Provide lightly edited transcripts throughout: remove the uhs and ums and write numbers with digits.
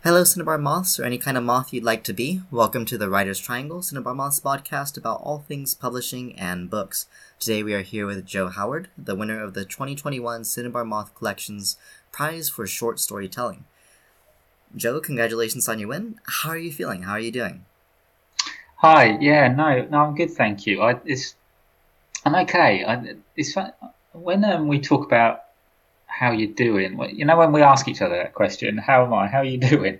Hello, Cinnabar Moths, or any kind of moth you'd like to be. Welcome to the Writer's Triangle, Cinnabar Moths podcast about all things publishing and books. Today we are here with Joe Howard, the winner of the 2021 Cinnabar Moth Collection's Prize for Short Storytelling. Joe, congratulations on your win. How are you feeling? How are you doing? Hi. Yeah. No. I'm good. Thank you. I'm okay. It's fun when we talk about how you're doing. When we ask each other that question, "How am I? How are you doing?"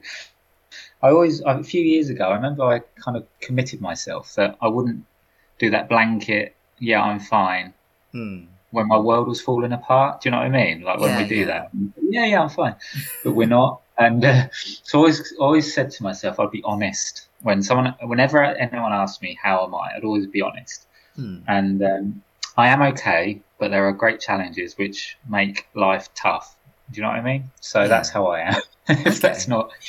A few years ago, I remember I kind of committed myself that I wouldn't do that blanket. Yeah, I'm fine. Hmm. When my world was falling apart. Do you know what I mean? Like when we Yeah, do yeah. that. Yeah, I'm fine. But we're not. And so I always said to myself, I'd be honest whenever anyone asked me how am I, I'd always be honest. Hmm. And I am okay, but there are great challenges which make life tough. Do you know what I mean? So that's Yeah. how I am. If that's Okay. not,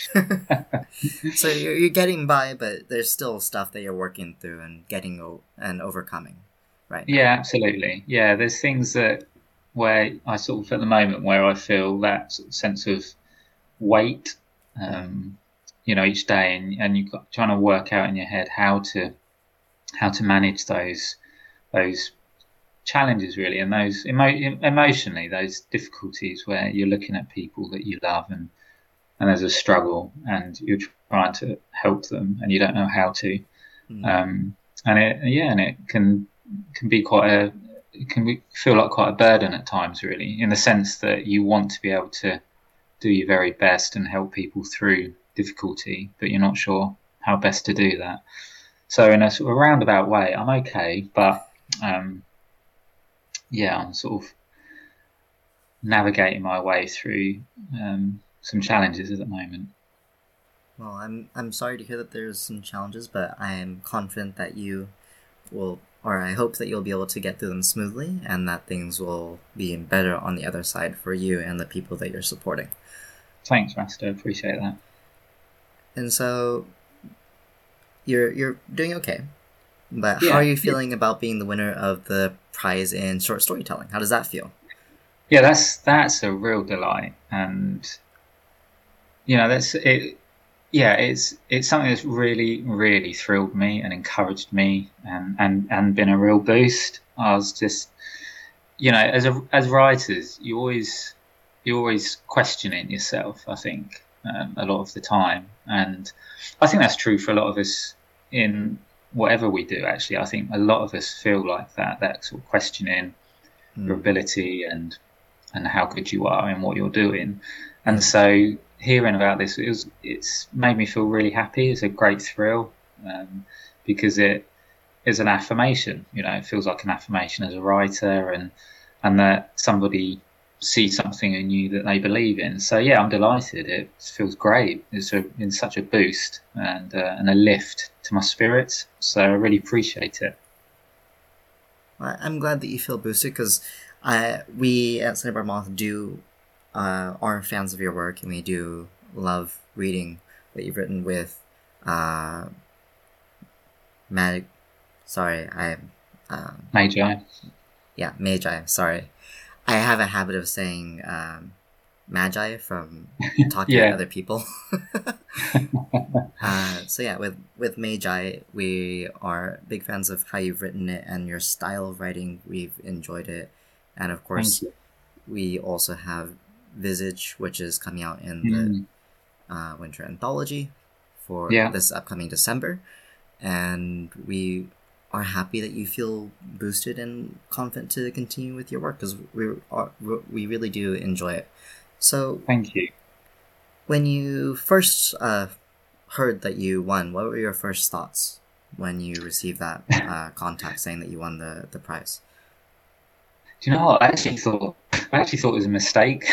So you're getting by, but there's still stuff that you're working through and and overcoming right now. yeah, absolutely. Yeah, there's things that where I sort of at the moment where I feel that sort of sense of weight, Hmm. um, each day, and you're trying to work out in your head how to manage those challenges really, and those emotionally those difficulties where you're looking at people that you love and there's a struggle and you're trying to help them and you don't know how to, Hmm. um, and it can be feel like quite a burden at times really, in the sense that you want to be able to do your very best and help people through difficulty, but you're not sure how best to do that. So in a sort of roundabout way, I'm okay, but um, yeah, I'm sort of navigating my way through some challenges at the moment. Well, I'm sorry to hear that there's some challenges, but I am confident that you will, or I hope that you'll be able to get through them smoothly, and that things will be better on the other side for you and the people that you're supporting. Thanks, Master. Appreciate that. And so you're doing okay. But how are Yeah, you yeah, feeling about being the winner of the prize in short storytelling? How does that feel? yeah. That's a real delight, and that's it. Yeah, it's something that's really, really thrilled me and encouraged me, and been a real boost. I was just, as writers, you always questioning yourself. I think a lot of the time, and I think that's true for a lot of us in whatever we do. Actually, I think a lot of us feel like that sort of questioning your Hmm. ability and how good you are and what you're doing. And Yeah. so hearing about this, it's made me feel really happy. It's a great thrill, because it is an affirmation. It feels like an affirmation as a writer, and that somebody sees something in you that they believe in. So yeah, I'm delighted. It feels great. Been such a boost and a lift to my spirits. So I really appreciate it. I'm glad that you feel boosted because we at Cinnabar Moth are fans of your work and we do love reading what you've written with uh, Mag. Sorry, Magi. yeah, Magi. Sorry, I have a habit of saying Magi from talking with Yeah. other people. So yeah, with Magi, we are big fans of how you've written it and your style of writing. We've enjoyed it, and of Thank course, you. we also have Visage, which is coming out in the Mm, winter anthology for yeah. this upcoming December, and we are happy that you feel boosted and confident to continue with your work because we really do enjoy it. So Thank you. when you first heard that you won, what were your first thoughts when you received that contact saying that you won the prize? Do you know what? I actually thought it was a mistake.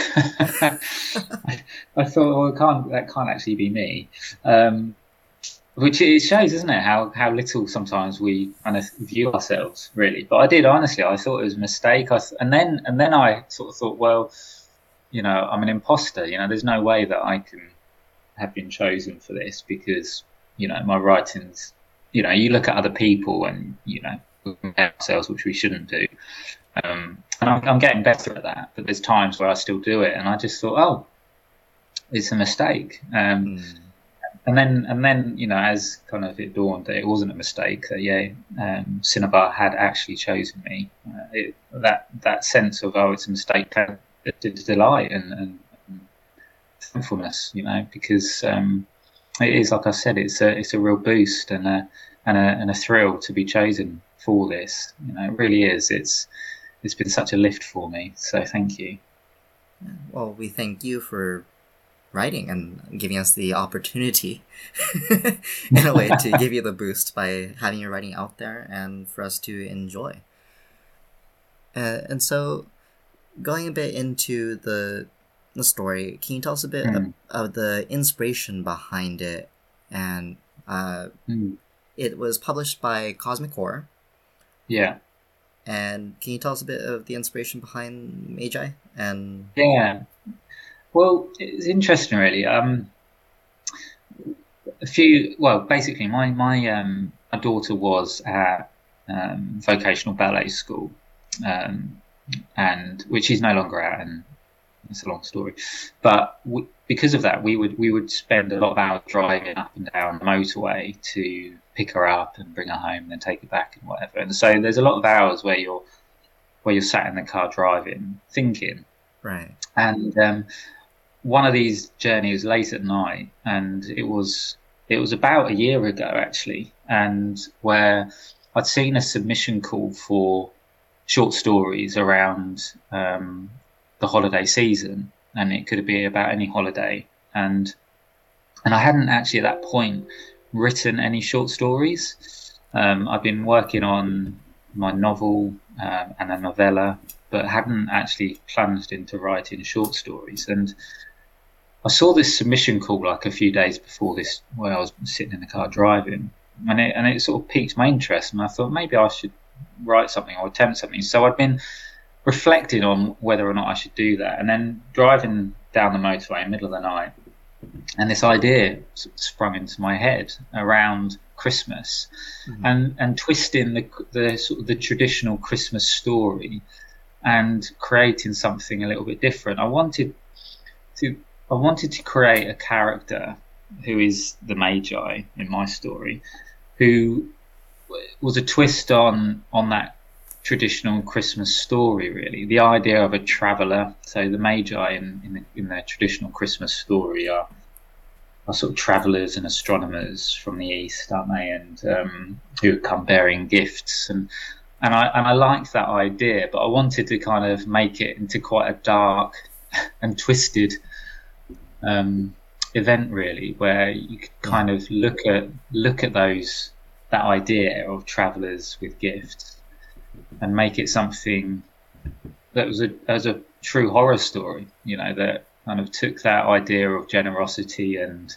I thought, well, that can't actually be me. Which it shows, isn't it, how little sometimes we kind of view ourselves, really. But I did honestly. I thought it was a mistake. And then I sort of thought, well, I'm an imposter. There's no way that I can have been chosen for this because my writings. You look at other people and we compare ourselves, which we shouldn't do. And I'm getting better at that, but there's times where I still do it, and I just thought, oh, it's a mistake. Mm. And then, as kind of it dawned that it wasn't a mistake, that Cinnabar had actually chosen me. That sense of, oh, it's a mistake, did delight and thankfulness, because it is, like I said, it's a real boost and a thrill to be chosen for this. It really is. It's been such a lift for me. So thank you. Well, we thank you for writing and giving us the opportunity in a way to give you the boost by having your writing out there and for us to enjoy. And so going a bit into the story, can you tell us a bit of the inspiration behind it? And it was published by Cosmic Horror. Yeah. And can you tell us a bit of the inspiration behind Magi? And yeah, well, it's interesting, really. Basically, my daughter was at vocational ballet school, and which she's no longer at, and it's a long story. But because of that, we would spend a lot of hours driving up and down the motorway to pick her up and bring her home, and then take her back and whatever. And so there's a lot of hours where you're sat in the car driving, thinking. Right. And one of these journeys late at night, and it was about a year ago actually, and where I'd seen a submission call for short stories around the holiday season, and it could be about any holiday, and I hadn't actually at that point written any short stories. I've been working on my novel and a novella, but hadn't actually plunged into writing short stories. And I saw this submission call like a few days before this, where I was sitting in the car driving, and it sort of piqued my interest, and I thought maybe I should write something or attempt something. So I'd been reflecting on whether or not I should do that, and then driving down the motorway in the middle of the night, and this idea sprung into my head around Christmas, and twisting the sort of the traditional Christmas story and creating something a little bit different. I wanted to create a character who is the Magi in my story, who was a twist on that traditional Christmas story, really. The idea of a traveller. So the Magi in their traditional Christmas story are sort of travellers and astronomers from the east, aren't they? And who come bearing gifts. And I liked that idea, but I wanted to kind of make it into quite a dark and twisted event, really, where you could kind of look at that idea of travellers with gifts and make it something that was a true horror story, that kind of took that idea of generosity and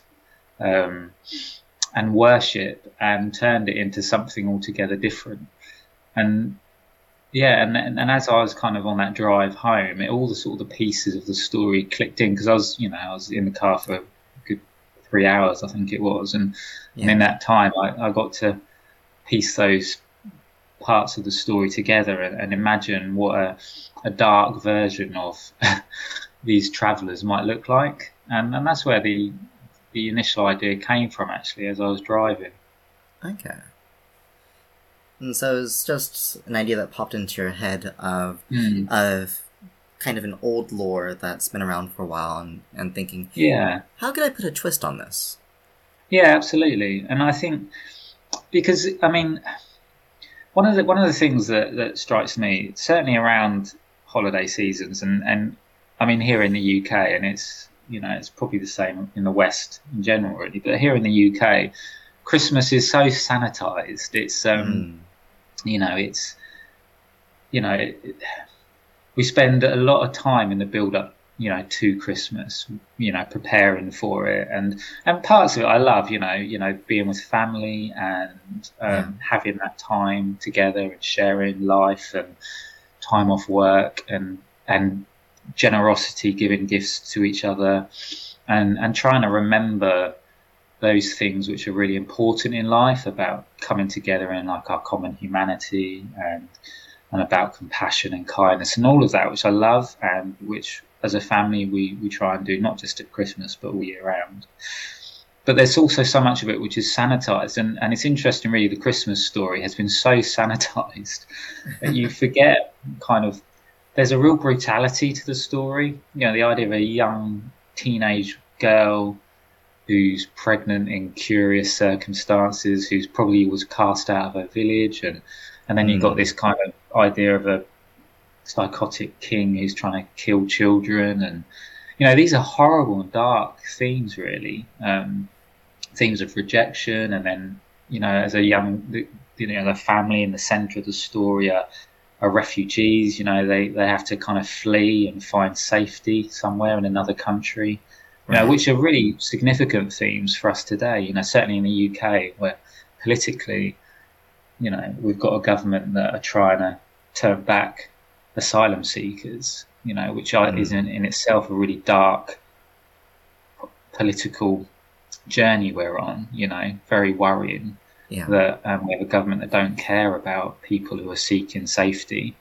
worship and turned it into something altogether different. And as I was kind of on that drive home, all the sort of the pieces of the story clicked in, because I was in the car for a good 3 hours, I think it was, and in that time I got to piece those parts of the story together and imagine what a dark version of these travellers might look like, and that's where the initial idea came from, actually, as I was driving. Okay. And so it's just an idea that popped into your head of kind of an old lore that's been around for a while, and thinking, how could I put a twist on this? Yeah, absolutely. And I think, because I mean, one of the things that strikes me, certainly around holiday seasons, and I mean here in the UK, and it's probably the same in the West in general, really, but here in the UK, Christmas is so sanitized. It's we spend a lot of time in the build up, to Christmas, preparing for it, and parts of it I love, being with family and having that time together and sharing life and time off work and generosity, giving gifts to each other, and trying to remember those things which are really important in life, about coming together in like our common humanity and about compassion and kindness and all of that, which I love, and which as a family we try and do, not just at Christmas but all year round. But there's also so much of it which is sanitized, and it's interesting really, the Christmas Story has been so sanitized that you forget kind of there's a real brutality to the story. You know, the idea of a young teenage girl who's pregnant in curious circumstances, who's probably was cast out of her village, and then you've got this kind of idea of a psychotic king who's trying to kill children, and you know, these are horrible and dark themes, really. Themes of rejection, and then, you know, as a young, you know, the family in the centre of the story are refugees. You know, they have to kind of flee and find safety somewhere in another country. You know, which are really significant themes for us today. You know, certainly in the UK, where politically, you know, we've got a government that are trying to turn back asylum seekers. You know, which is in itself a really dark political journey we're on. You know, very worrying that we have a government that don't care about people who are seeking safety.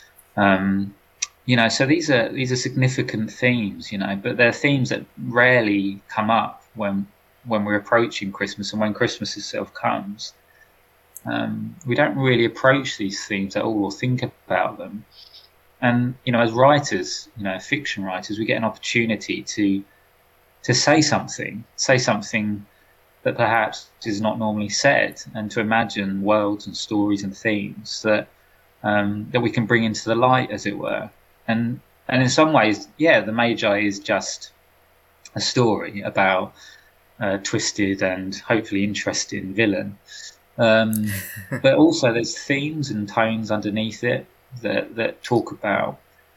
You know, so these are significant themes. You know, but they're themes that rarely come up when we're approaching Christmas, and when Christmas itself comes. We don't really approach these themes at all or think about them. And, you know, as writers, you know, fiction writers, we get an opportunity to say something that perhaps is not normally said, and to imagine worlds and stories and themes that we can bring into the light, as it were. And in some ways, the Magi is just a story about a twisted and hopefully interesting villain. But also there's themes and tones underneath it that talk about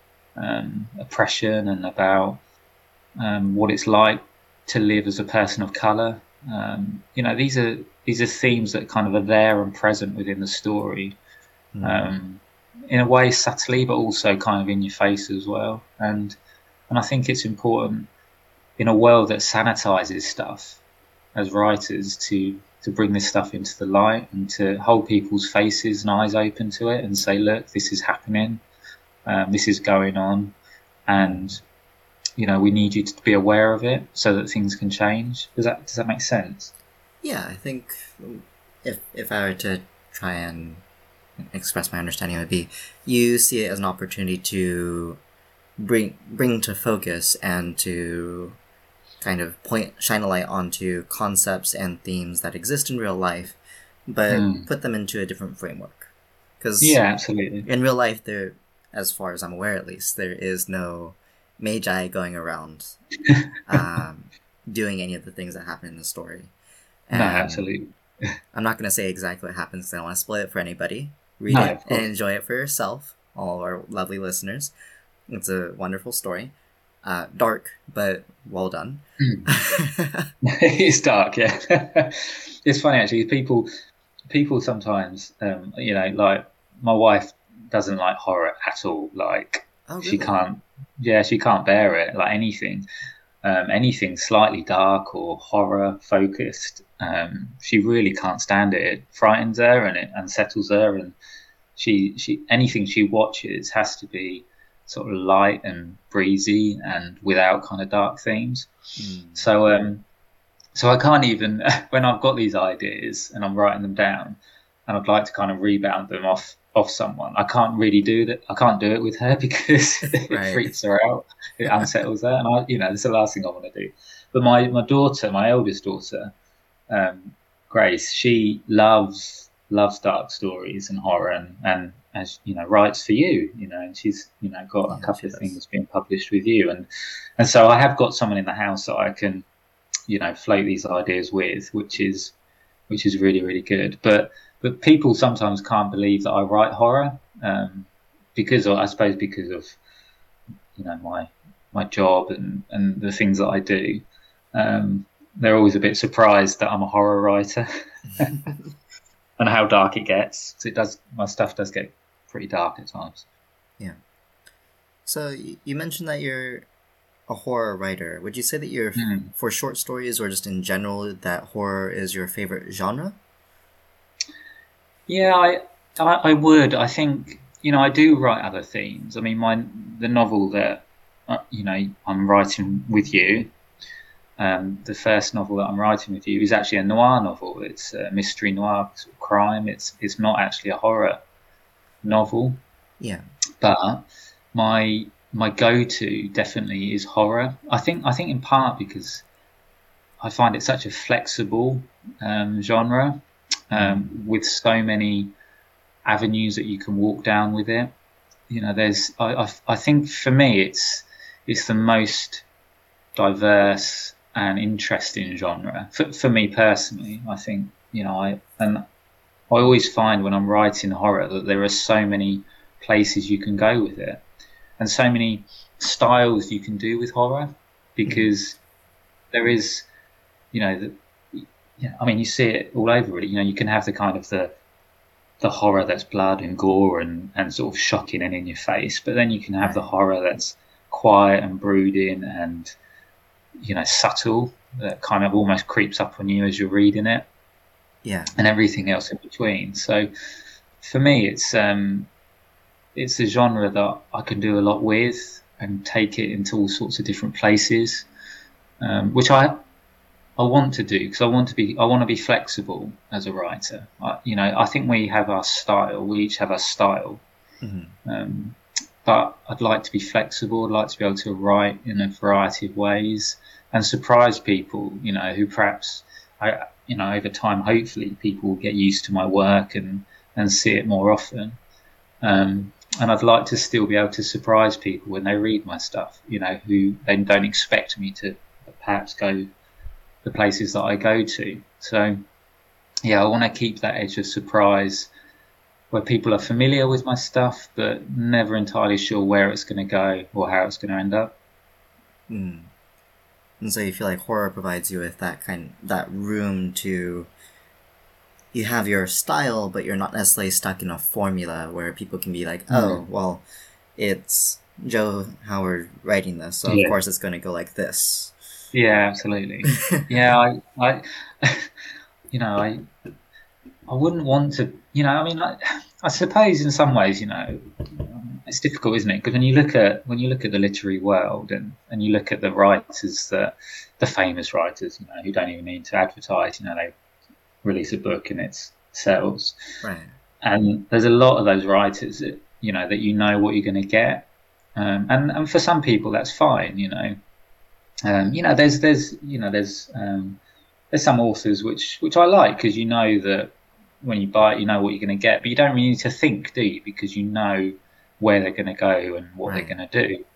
oppression and about what it's like to live as a person of colour. You know, these are themes that kind of are there and present within the story, in a way subtly, but also kind of in your face as well. And I think it's important in a world that sanitizes stuff, as writers, to bring this stuff into the light and to hold people's faces and eyes open to it and say, look, this is happening, this is going on, and, you know, we need you to be aware of it so that things can change. Does that make sense? Yeah, I think if I were to try and express my understanding, it would be, you see it as an opportunity to bring to focus and to kind of shine a light onto concepts and themes that exist in real life, but put them into a different framework. Because absolutely, in real life, there, as far as I'm aware at least, there is no Magi going around doing any of the things that happen in the story. And no, absolutely. I'm not going to say exactly what happens because I don't want to spoil it for anybody. Read it and enjoy it for yourself, all our lovely listeners. It's a wonderful story. Dark, but well done. It's dark, yeah. It's funny, actually. People sometimes, you know, like my wife doesn't like horror at all. Like, really? she can't bear it. Like anything slightly dark or horror focused, she really can't stand it. It frightens her and it unsettles her, and she anything she watches has to be sort of light and breezy and without kind of dark themes. So I can't even, when I've got these ideas and I'm writing them down and I'd like to kind of rebound them off someone, I can't really do that. I can't do it with her because it freaks her out, it unsettles her, and you know, that's the last thing I want to do. But my daughter, my eldest daughter, Grace, she loves dark stories and horror, and as you know, writes for you, you know, and she's, you know, got a couple of things being published with you, and so I have got someone in the house that I can, you know, float these ideas with, which is really, really good. But people sometimes can't believe that I write horror, because of, you know, my job and the things that I do. They're always a bit surprised that I'm a horror writer and how dark it gets. So my stuff does get pretty dark at times. Yeah. So you mentioned that you're a horror writer. Would you say that you're for short stories, or just in general, that horror is your favorite genre? Yeah, I would. I think, you know, I do write other themes. I mean, the novel that I'm writing with you. The first novel that I'm writing with you is actually a noir novel. It's a mystery noir sort of crime. It's not actually a horror novel. Yeah. But my go-to definitely is horror. I think in part because I find it such a flexible genre with so many avenues that you can walk down with it. I think for me it's the most diverse and interesting genre for me personally. I think I always find when I'm writing horror that there are so many places you can go with it and so many styles you can do with horror, because there is you see it all over really. You can have the kind of the horror that's blood and gore and sort of shocking and in your face, but then you can have the horror that's quiet and brooding and subtle, that kind of almost creeps up on you as you're reading it, and everything else in between. So for me it's a genre that I can do a lot with and take it into all sorts of different places, which I want to do, because I want to be flexible as a writer. I think we have our style. We each have our style. But I'd like to be flexible. I'd like to be able to write in a variety of ways and surprise people, who perhaps, over time, hopefully people will get used to my work and see it more often. And I'd like to still be able to surprise people when they read my stuff, who they don't expect me to perhaps go the places that I go to. So I want to keep that edge of surprise where people are familiar with my stuff but never entirely sure where it's going to go or how it's going to end up. And so you feel like horror provides you with that room to, you have your style but you're not necessarily stuck in a formula where people can be like, oh well, it's Joe Howard writing this, so of course it's going to go like this. Yeah, absolutely. Yeah, I wouldn't want to, I suppose in some ways, it's difficult, isn't it? Because when you look at the literary world and you look at the writers, the famous writers, who don't even need to advertise, they release a book and it sells. Right. And there's a lot of those writers that, that what you're going to get. And for some people that's fine, there's some authors which I like, because that when you buy it, you know what you're going to get, but you don't really need to think, do you? Because you know where they're going to go and what they're going to do.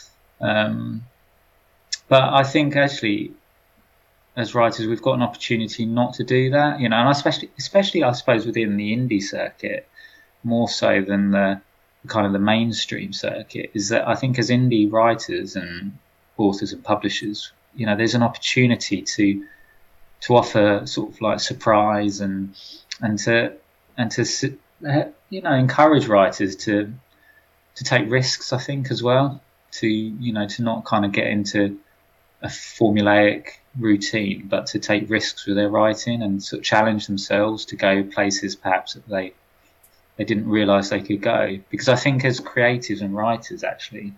But I think actually, as writers, we've got an opportunity not to do that, and especially I suppose within the indie circuit, more so than the kind of the mainstream circuit, is that I think as indie writers and authors and publishers, there's an opportunity to offer sort of like surprise and to encourage writers to take risks, I think, as well, to not kind of get into a formulaic routine, but to take risks with their writing and sort of challenge themselves to go places perhaps that they didn't realize they could go. Because I think as creatives and writers, actually,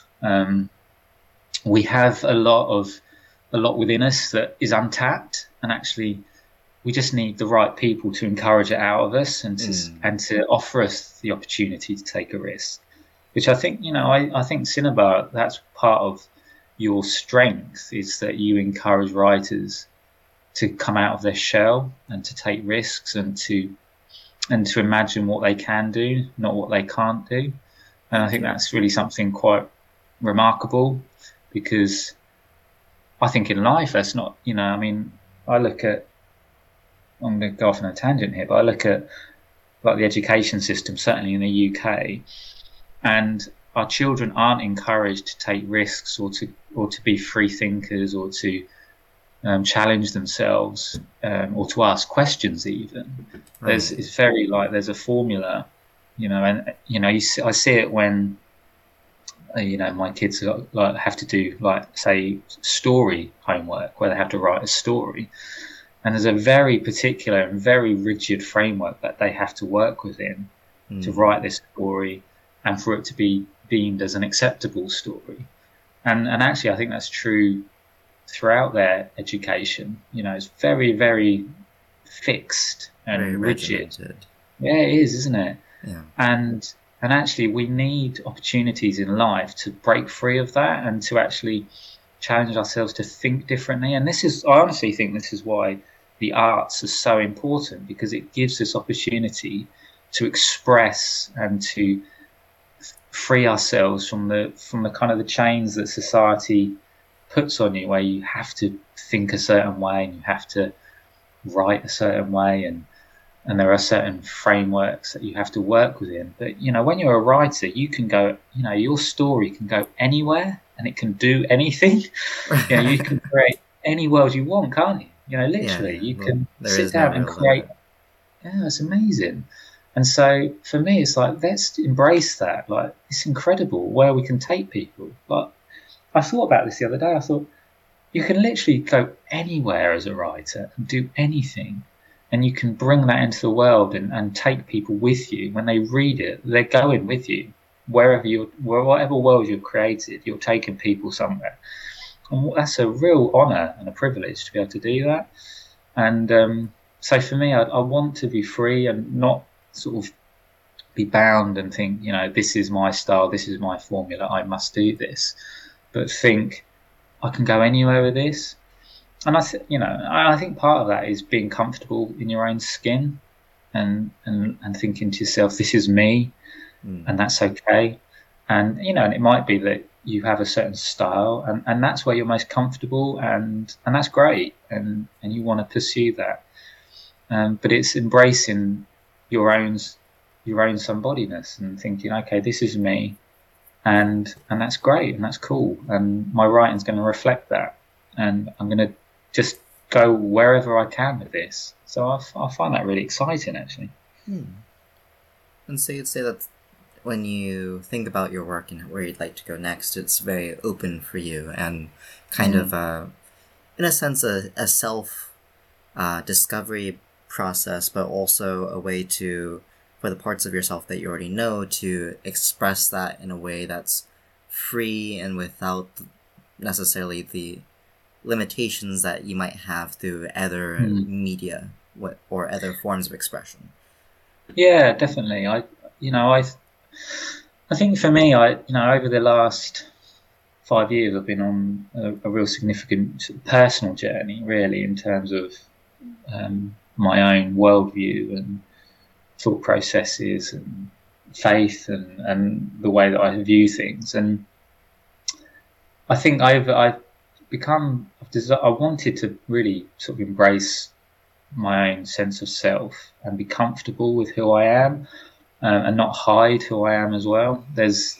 we have a lot within us that is untapped, and actually we just need the right people to encourage it out of us and to offer us the opportunity to take a risk, which I think, I think Cinnabar, that's part of your strength, is that you encourage writers to come out of their shell and to take risks and to imagine what they can do, not what they can't do. And I think that's really something quite remarkable, because I think in life that's not, I look at, I'm going to go off on a tangent here, but I look at like the education system, certainly in the UK, and our children aren't encouraged to take risks or to be free thinkers or to challenge themselves or to ask questions even. Right. It's very like there's a formula, and I see it when my kids like have to do like say story homework where they have to write a story, and there's a very particular and very rigid framework that they have to work within to write this story and for it to be deemed as an acceptable story. and actually I think that's true throughout their education. It's very, very fixed Very and rigid. regimented. Yeah, it is, isn't it? Yeah. And actually we need opportunities in life to break free of that and to actually challenge ourselves to think differently. And I honestly think this is why the arts are so important, because it gives us opportunity to express and to free ourselves from the kind of the chains that society puts on you, where you have to think a certain way and you have to write a certain way, and there are certain frameworks that you have to work within. But when you're a writer, you can go, your story can go anywhere and it can do anything. You can create any world you want, can't you? Literally, Yeah. you Well, can there sit is no down and real create. limit. Yeah, it's amazing. And so for me, it's like, let's embrace that. Like, it's incredible where we can take people. Like, I thought about this the other day. I thought, you can literally go anywhere as a writer and do anything. And you can bring that into the world and take people with you. When they read it, they're going with you. Whatever world you've created, you're taking people somewhere. And that's a real honour and a privilege to be able to do that. And so for me, I want to be free and not sort of be bound and think, this is my style, this is my formula, I must do this. But think, I can go anywhere with this. And I think part of that is being comfortable in your own skin and thinking to yourself, this is me, and that's okay. And and it might be that you have a certain style, and that's where you're most comfortable, and that's great, and you want to pursue that. But it's embracing your own somebodiness and thinking, okay, this is me, and that's great, and that's cool, and my writing's going to reflect that, and I'm going to just go wherever I can with this. So I find that really exciting, actually. And so you'd say that when you think about your work and where you'd like to go next, it's very open for you and kind of, in a sense, a self discovery process, but also a way for the parts of yourself that you already know, to express that in a way that's free and without necessarily the limitations that you might have through other media or other forms of expression. Yeah, definitely. I think for me, over the last 5 years, I've been on a real significant personal journey, really, in terms of my own worldview and thought processes and faith and the way that I view things. And I think I wanted to really sort of embrace my own sense of self and be comfortable with who I am, and not hide who I am as well. There's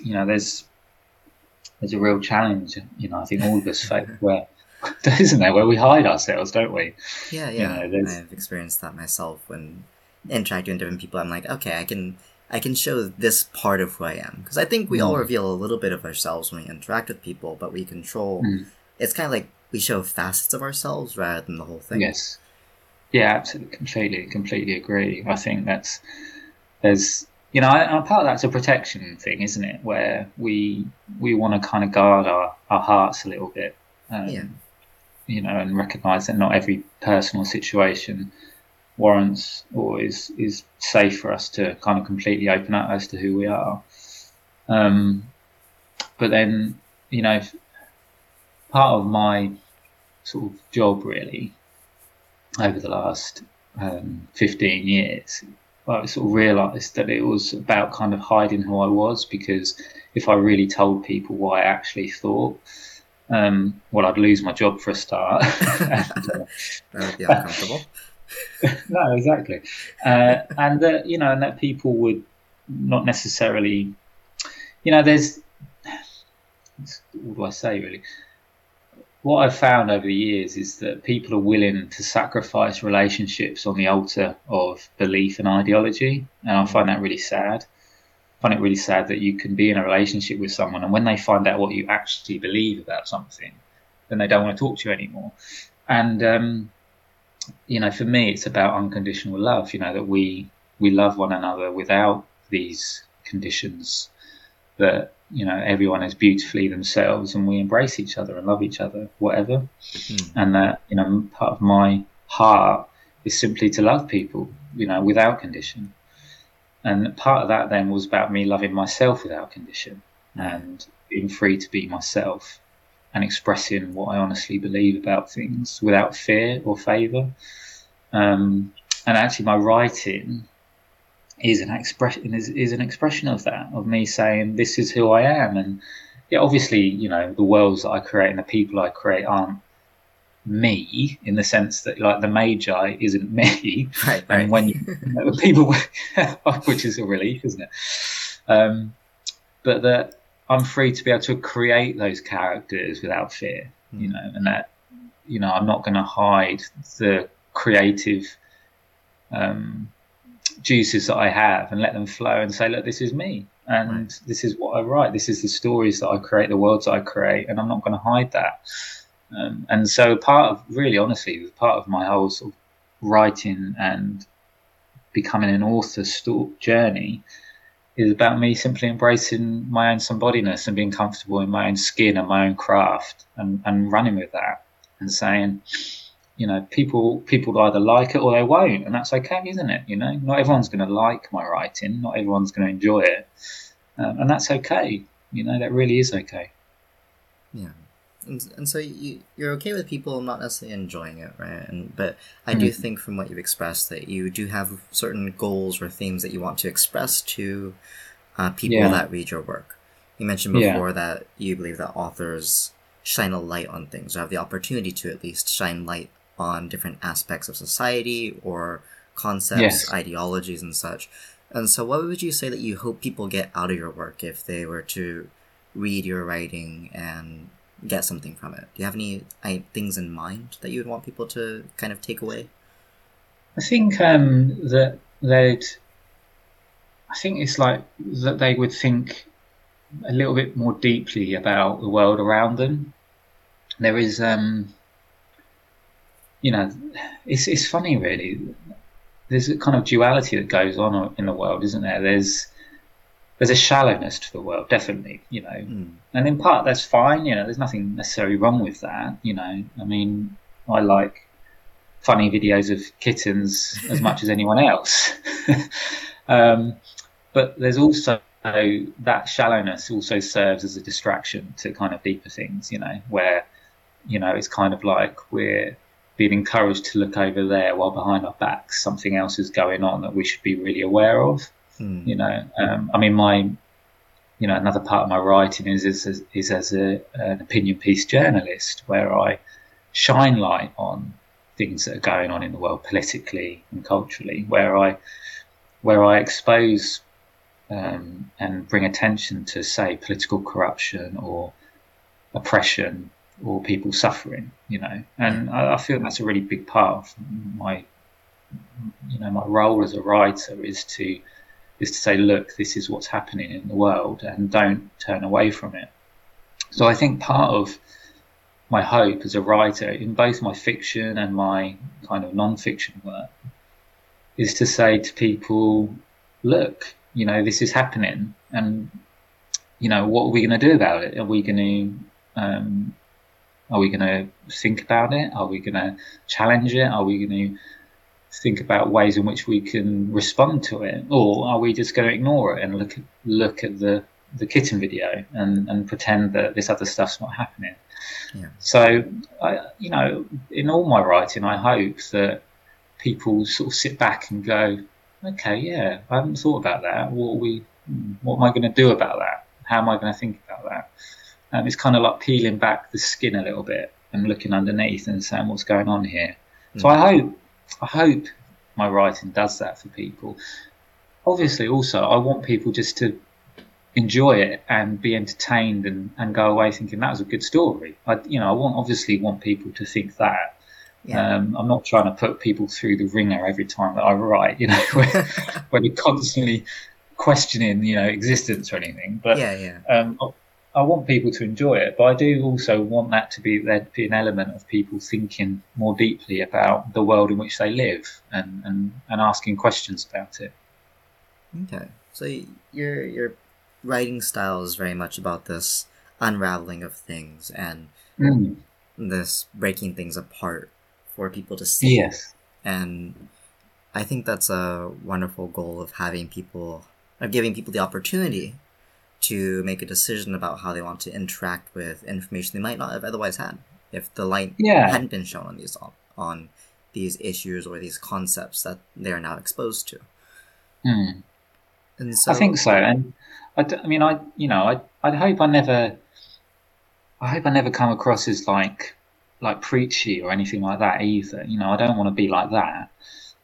a real challenge, I think all of us face, where, isn't there, where we hide ourselves, don't we? Yeah. I've experienced that myself when interacting with different people. I'm like, okay, I can show this part of who I am, because I think we all reveal a little bit of ourselves when we interact with people, but we control. It's kind of like we show facets of ourselves rather than the whole thing. Yes. Yeah, absolutely, completely agree. I think there's part of that's a protection thing, isn't it? Where we want to kind of guard our hearts a little bit, and recognise that not every personal situation warrants or is safe for us to kind of completely open up as to who we are. But then, part of my sort of job really over the last 15 years, I sort of realised that it was about kind of hiding who I was, because if I really told people what I actually thought, I'd lose my job for a start. That would be uncomfortable. No, exactly. And that people would not necessarily, there's, what do I say really? What I've found over the years is that people are willing to sacrifice relationships on the altar of belief and ideology, and I find that really sad. I find it really sad that you can be in a relationship with someone, and when they find out what you actually believe about something, then they don't want to talk to you anymore. And for me, it's about unconditional love. That we love one another without these conditions that everyone is beautifully themselves, and we embrace each other and love each other, whatever. And that, part of my heart is simply to love people, without condition. And part of that then was about me loving myself without condition and being free to be myself and expressing what I honestly believe about things without fear or favour. And actually, my writing is an expression of that, of me saying this is who I am. And obviously, the worlds that I create and the people I create aren't me, in the sense that, like, the Magi isn't me, right. And when people, which is a relief, isn't it? But that I'm free to be able to create those characters without fear, and that, I'm not going to hide the creative juices that I have and let them flow and say, look, this is me, and this is what I write, this is the stories that I create, the worlds that I create, and I'm not going to hide that. And so part of my whole sort of writing and becoming an author journey is about me simply embracing my own somebodiness and being comfortable in my own skin and my own craft, and running with that and saying, people either like it or they won't, and that's okay, isn't it? Not everyone's going to like my writing, not everyone's going to enjoy it, and that's okay. That really is okay. Yeah. And so you're okay with people not necessarily enjoying it, right? But I do think, from what you've expressed, that you do have certain goals or themes that you want to express to people that read your work. You mentioned before that you believe that authors shine a light on things, or have the opportunity to at least shine light on different aspects of society or concepts, ideologies, and such. And so what would you say that you hope people get out of your work if they were to read your writing and get something from it? Do you have any things in mind that you would want people to kind of take away? I think it's like that they would think a little bit more deeply about the world around them. There is, it's funny, really. There's a kind of duality that goes on in the world, isn't there? There's a shallowness to the world, definitely, and in part that's fine. There's nothing necessarily wrong with that. I mean, I like funny videos of kittens as much as anyone else. But there's also that shallowness also serves as a distraction to kind of deeper things, where, it's kind of like we're being encouraged to look over there while behind our backs something else is going on that we should be really aware of. I mean, another part of my writing is as an opinion piece journalist, where I shine light on things that are going on in the world politically and culturally, where I expose and bring attention to, say, political corruption or oppression or people suffering, and I feel that's a really big part of my role as a writer is to say, look, this is what's happening in the world, and don't turn away from it. So I think part of my hope as a writer, in both my fiction and my kind of non-fiction work, is to say to people, look, this is happening, and what are we going to do about it? Are we going to think about it? Are we going to challenge it? Are we going to think about ways in which we can respond to it, or are we just going to ignore it and look at the kitten video and pretend that this other stuff's not happening? So in all my writing, I hope that people sort of sit back and go, okay, I haven't thought about that. What am I going to do about that? How am I going to think about that? It's kind of like peeling back the skin a little bit and looking underneath and saying, what's going on here? So I hope my writing does that for people. Obviously, also, I want people just to enjoy it and be entertained and go away thinking that was a good story. I want people to think that. I'm not trying to put people through the ringer every time that I write, where you're constantly questioning, existence or anything. But I want people to enjoy it, but I do also want that to be an element of people thinking more deeply about the world in which they live and asking questions about it. Okay, so you're writing style is very much about this unraveling of things and this breaking things apart for people to see. Yes. And I think that's a wonderful goal of having people, of giving people the opportunity to make a decision about how they want to interact with information they might not have otherwise had if the light hadn't been shown on these issues or these concepts that they are now exposed to. And so, I think so, and I hope I never come across as like preachy or anything like that either. You know, I don't want to be like that.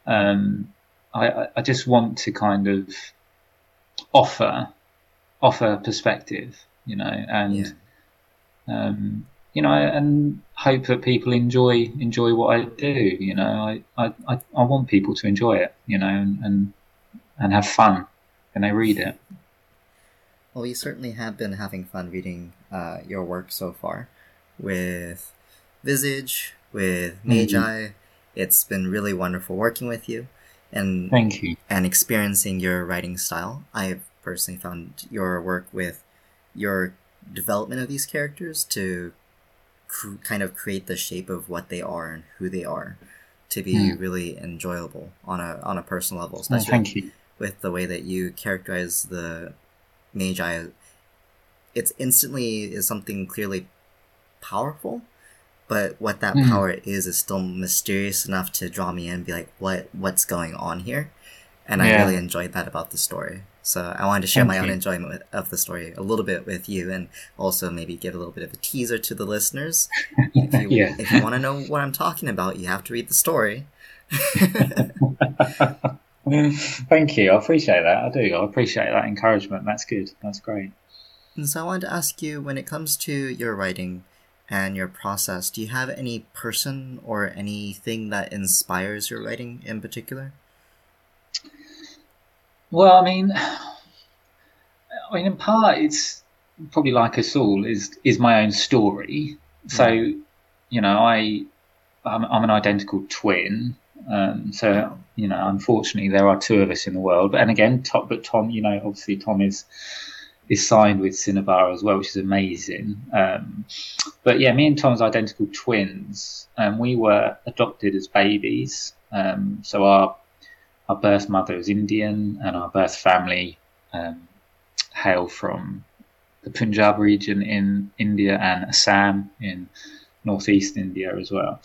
I just want to kind of offer perspective, you know, and you know, and hope that people enjoy what I do. You know, I want people to enjoy it, you know, and have fun when they read it. Well, we certainly have been having fun reading your work so far with Visage, with Magi. It's been really wonderful working with you, and thank you, and experiencing your writing style. I've personally found your work with your development of these characters to kind of create the shape of what they are and who they are to be really enjoyable on a personal level, especially thank you. With the way that you characterize the Magi. It's instantly is something clearly powerful, but what that power is still mysterious enough to draw me in and be like, what's going on here? And I really enjoyed that about the story. So I wanted to share my own enjoyment of the story a little bit with you, and also maybe give a little bit of a teaser to the listeners. If you want to know what I'm talking about, you have to read the story. Thank you. I appreciate that. I do. I appreciate that encouragement. That's good. That's great. And so I wanted to ask you, when it comes to your writing and your process, do you have any person or anything that inspires your writing in particular? Well, I mean, in part, it's probably like us all, is my own story. So, you know, I'm an identical twin. So, you know, unfortunately, there are two of us in the world. But Tom, you know, obviously Tom is signed with Cinnabar as well, which is amazing. But yeah, me and Tom's identical twins. We were adopted as babies. So our birth mother is Indian, and our birth family hail from the Punjab region in India and Assam in northeast India as well.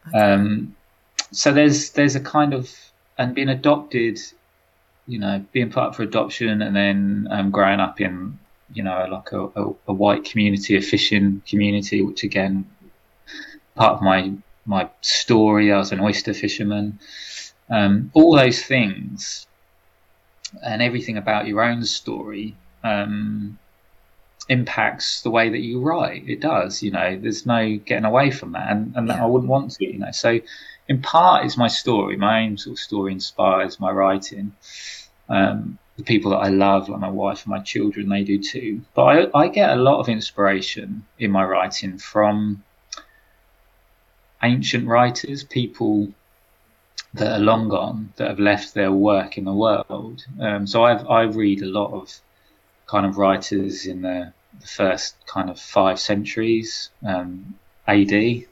So there's a kind of, and being adopted, you know, being put up for adoption, and then growing up in, you know, like a white community, a fishing community, which again, part of my story, I was an oyster fisherman. All those things and everything about your own story impacts the way that you write. It does, you know, there's no getting away from that, and I wouldn't want to, you know. So in part, it's my story, my own sort of story inspires my writing. The people that I love, like my wife and my children, they do too. But I get a lot of inspiration in my writing from ancient writers, people that are long gone, that have left their work in the world. So I read a lot of kind of writers in the first kind of 5 centuries AD.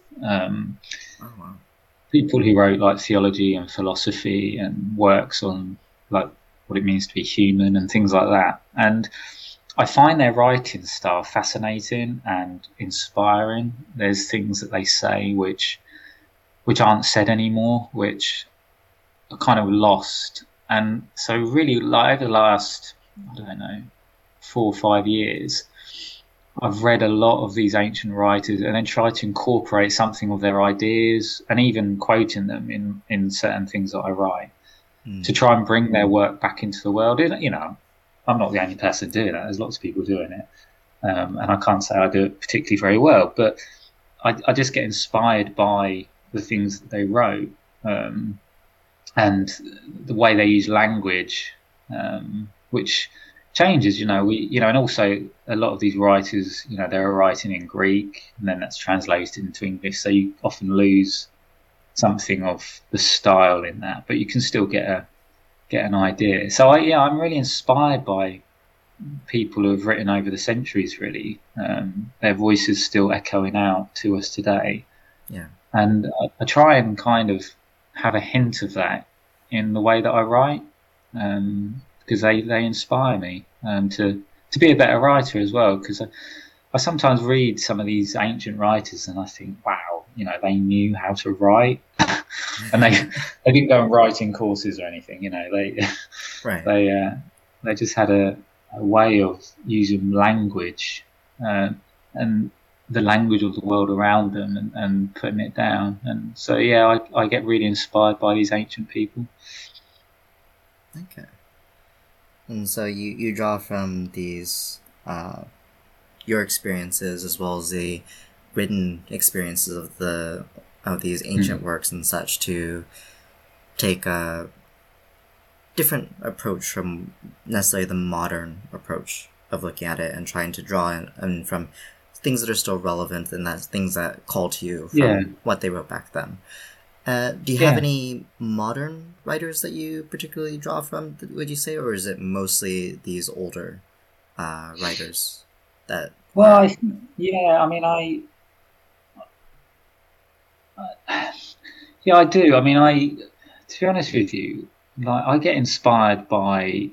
People who wrote like theology and philosophy and works on like what it means to be human and things like that. And I find their writing style fascinating and inspiring. There's things that they say which aren't said anymore, which are kind of lost. And so really, like over the last, I don't know, 4 or 5 years, I've read a lot of these ancient writers and then tried to incorporate something of their ideas and even quoting them in certain things that I write to try and bring their work back into the world. You know, I'm not the only person doing that. There's lots of people doing it. And I can't say I do it particularly very well, but I just get inspired by the things that they wrote and the way they use language, which changes, and also a lot of these writers, they're writing in Greek and then that's translated into English, so you often lose something of the style in that, but you can still get an idea. So I'm really inspired by people who have written over the centuries, really. Their voices still echoing out to us today. Yeah. And I try and kind of have a hint of that in the way that I write, because they inspire me to be a better writer as well. Because I sometimes read some of these ancient writers and I think, wow, they knew how to write, and they didn't go on writing courses or anything. Right. They just had a way of using language, and the language of the world around them, and putting it down. And so, yeah, I get really inspired by these ancient people. Okay. And so you draw from these your experiences as well as the written experiences of these ancient works and such to take a different approach from necessarily the modern approach of looking at it and trying to draw in from things that are still relevant and that's things that call to you from what they wrote back then. Do you have any modern writers that you particularly draw from, would you say, or is it mostly these older writers that... Well, I do. I mean, to be honest with you, like, I get inspired by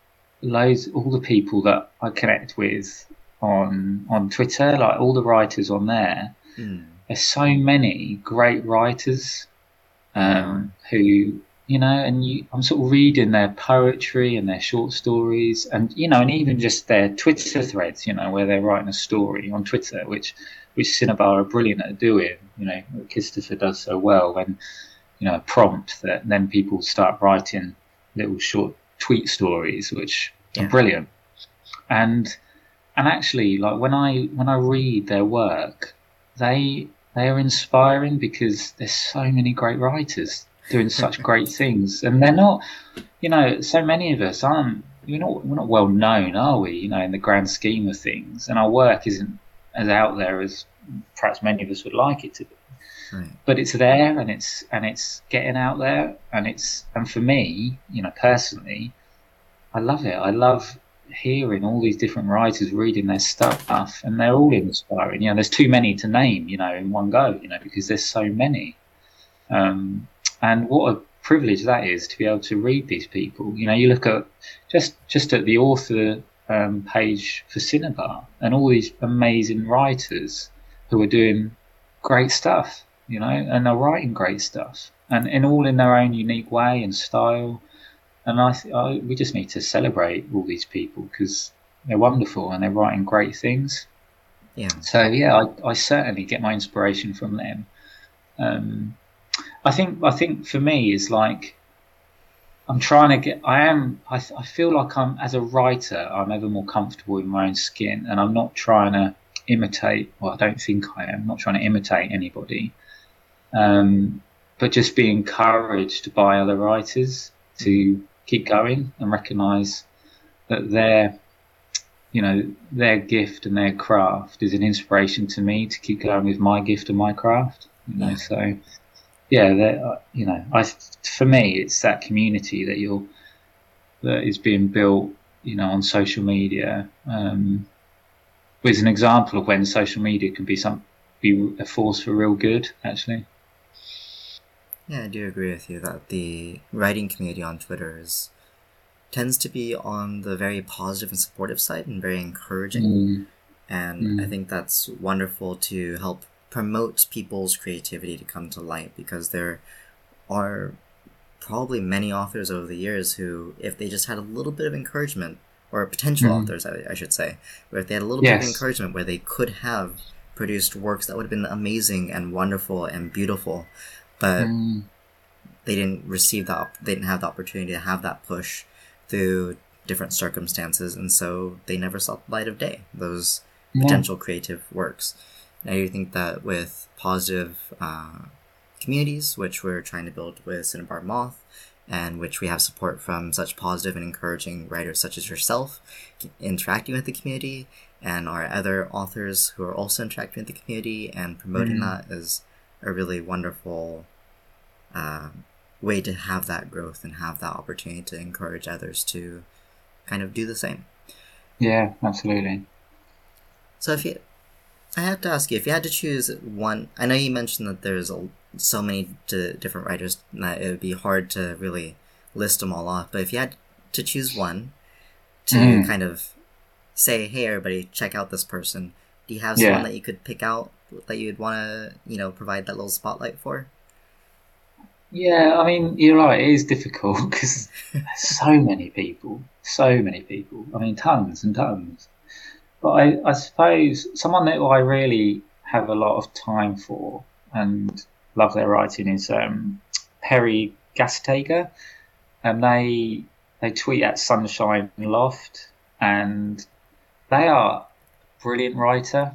all the people that I connect with on Twitter, like all the writers on there. There's so many great writers who, I'm sort of reading their poetry and their short stories, and and even just their Twitter threads, where they're writing a story on Twitter, which Cinnabar are brilliant at doing. Christopher does so well when a prompt that then people start writing little short tweet stories, which are brilliant. And actually, like when I read their work, they are inspiring because there's so many great writers doing such great things, and they're not, so many of us aren't. We're not well known, are we? In the grand scheme of things, and our work isn't as out there as perhaps many of us would like it to be. Right. But it's there, and it's getting out there, and for me, personally, I love it. I love hearing all these different writers reading their stuff, and they're all inspiring. There's too many to name, in one go, because there's so many. And what a privilege that is to be able to read these people. You look at just at the author page for Cinnabar, and all these amazing writers who are doing great stuff, and they're writing great stuff, and all in their own unique way and style. And we just need to celebrate all these people because they're wonderful and they're writing great things. Yeah. So I certainly get my inspiration from them. I think for me is like I'm trying to get. I feel like as a writer, I'm ever more comfortable in my own skin, and I'm not trying to imitate. Well, I don't think I am. I'm not trying to imitate anybody, but just be encouraged by other writers to keep going and recognise that their gift and their craft is an inspiration to me to keep going with my gift and my craft. So for me, it's that community that is being built, on social media. With an example of when social media can be a force for real good, actually. Yeah, I do agree with you that the writing community on Twitter tends to be on the very positive and supportive side and very encouraging. And I think that's wonderful to help promote people's creativity to come to light, because there are probably many authors over the years who, if they just had a little bit of encouragement, or potential authors, I should say, where if they had a little bit of encouragement where they could have produced works that would have been amazing and wonderful and beautiful, but they didn't receive they didn't have the opportunity to have that push through different circumstances, and so they never saw the light of day, those potential creative works. Now you think that with positive communities, which we're trying to build with Cinnabar Moth, and which we have support from such positive and encouraging writers such as yourself, interacting with the community, and our other authors who are also interacting with the community and promoting that is a really wonderful way to have that growth and have that opportunity to encourage others to kind of do the same. Yeah, absolutely. So I have to ask you, if you had to choose one, I know you mentioned that there's so many different writers that it would be hard to really list them all off, but if you had to choose one to Mm. kind of say, hey, everybody, check out this person, do you have someone Yeah. that you could pick out that you'd want to, provide that little spotlight for? Yeah, I mean, you're right, it is difficult because there's so many people. I mean, tons and tons. But I suppose someone that I really have a lot of time for and love their writing is Perry Gasteger. And they tweet at Sunshine Loft, and they are a brilliant writer.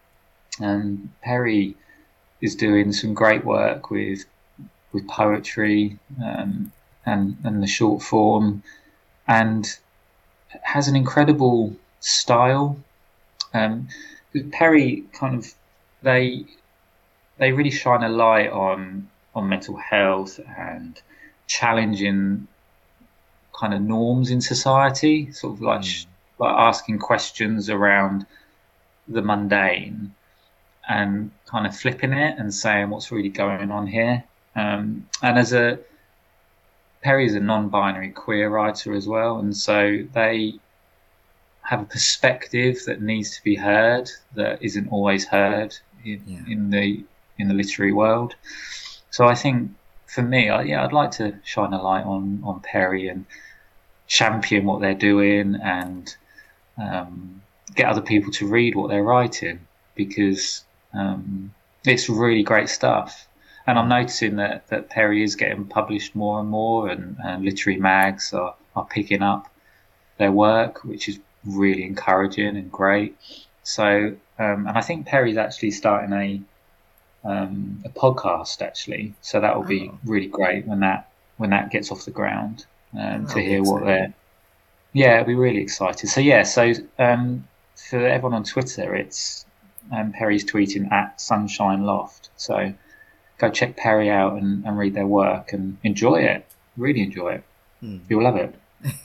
And Perry is doing some great work with poetry, and the short form, and has an incredible style. Um, Perry kind of they they really shine a light on mental health and challenging kind of norms in society, sort of like asking questions around the mundane and kind of flipping it and saying what's really going on here. And as a Perry is a non-binary queer writer as well, and so they have a perspective that needs to be heard that isn't always heard in the literary world. So I think for me, I'd like to shine a light on Perry and champion what they're doing and get other people to read what they're writing, because it's really great stuff. And I'm noticing that Perry is getting published more and more, and literary mags are picking up their work, which is really encouraging and great. So, and I think Perry's actually starting a podcast actually. So that will be really great when that gets off the ground, to hear what they're. Yeah, it'll be really excited. So yeah, for everyone on Twitter, it's Perry's tweeting at Sunshine Loft. So go check Perry out and read their work and enjoy it. Really enjoy it. You'll love it.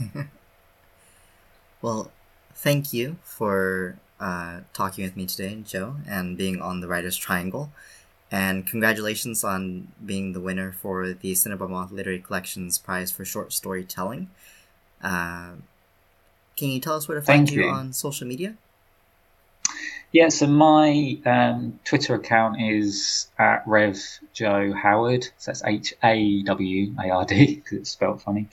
Well, thank you for talking with me today, Joe, and being on the Writer's Triangle. And congratulations on being the winner for the Cinnabar Moth Literary Collections Prize for Short Storytelling. Can you tell us where to find you on social media? Yeah, so my Twitter account is at Rev Joe Howard. So that's HAWARD because it's spelled funny.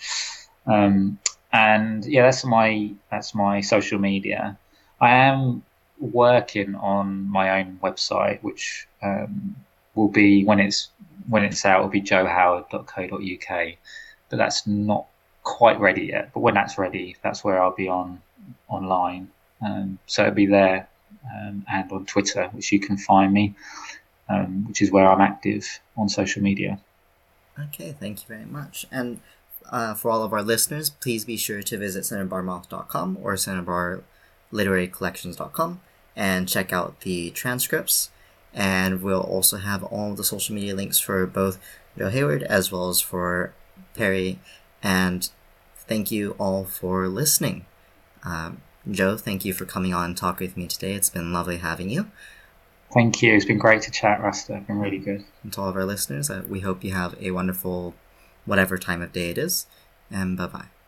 And yeah, that's my social media. I am working on my own website, which will be when it's out, will be joehoward.co.uk. But that's not quite ready yet. But when that's ready, that's where I'll be online. So it'll be there. And on Twitter, which you can find me, which is where I'm active on social media. Okay, thank you very much. And for all of our listeners, please be sure to visit cinnabarmoth.com or cinnabarliterarycollections.com and check out the transcripts. And we'll also have all of the social media links for both Joe Hayward as well as for Perry. And thank you all for listening. Joe, thank you for coming on and talking with me today. It's been lovely having you. Thank you. It's been great to chat, Rasta. It's been really good. And to all of our listeners, we hope you have a wonderful whatever time of day it is. And bye-bye.